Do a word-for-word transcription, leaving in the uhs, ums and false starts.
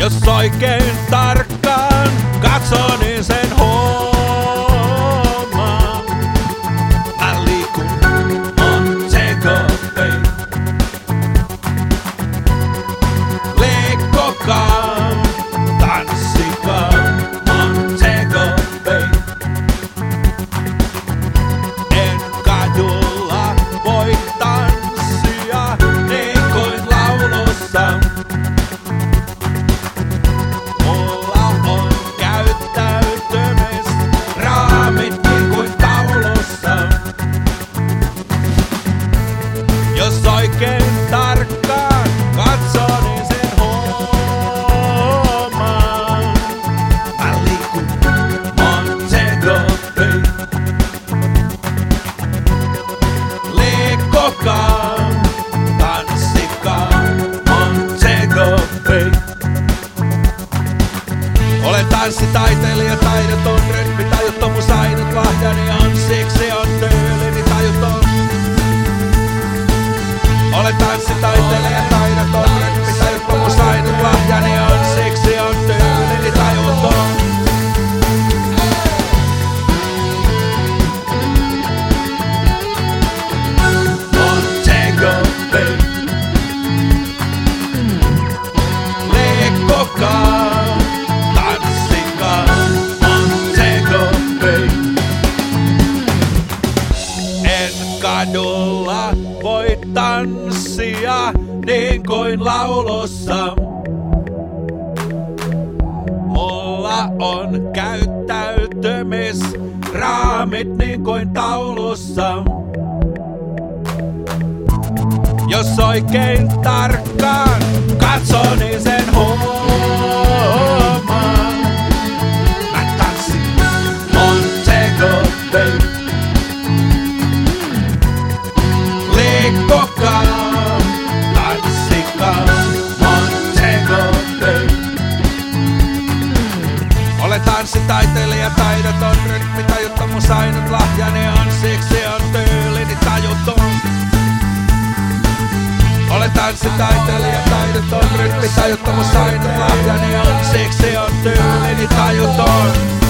Jos oikein tarkkaan katson, niin sen huomaan. Mä liikun Montego-Bay. Liikkokaa, tanssikaa Montego-Bay. En kadulla voi tanssia niin kuin laulussa. Jos oikein tarkkaan katsoo, niin sen huomaan. Mä liikun Montego-Bay. Liikkokaa, tanssikaa Montego-Bay. Olen tanssitaiteilija, taidoton, rytmi tajuttomuus ainut lahjani on, siksi on tyylini tajuton. Olen tanssitaiteilija, taidoton, rytmi tajuttomuus ainut lahjani on, siksi on tyylini tajuton. Montego-Bay. Liikkokaa, tanssikaa Montego-Bay. En kadulla voi tanssia niin kuin laulussa. Mulla on käyttäytymisraamit niin kuin taulussa. Jos oikein tarkkaan katsoo, niin sen huomaan. Mä tanssin Montego-Bay. Liikkokaa, tanssikaa Montego-Bay. Olen tanssitaiteilija, taidoton, rytmi tajuttomuus ainut lahjani on, siksi on tyylini tajuton. Olen tanssitaiteilija, taidoton, rytmi tajuttomuus ainut lahjani on, siksi on tyylini tajuton.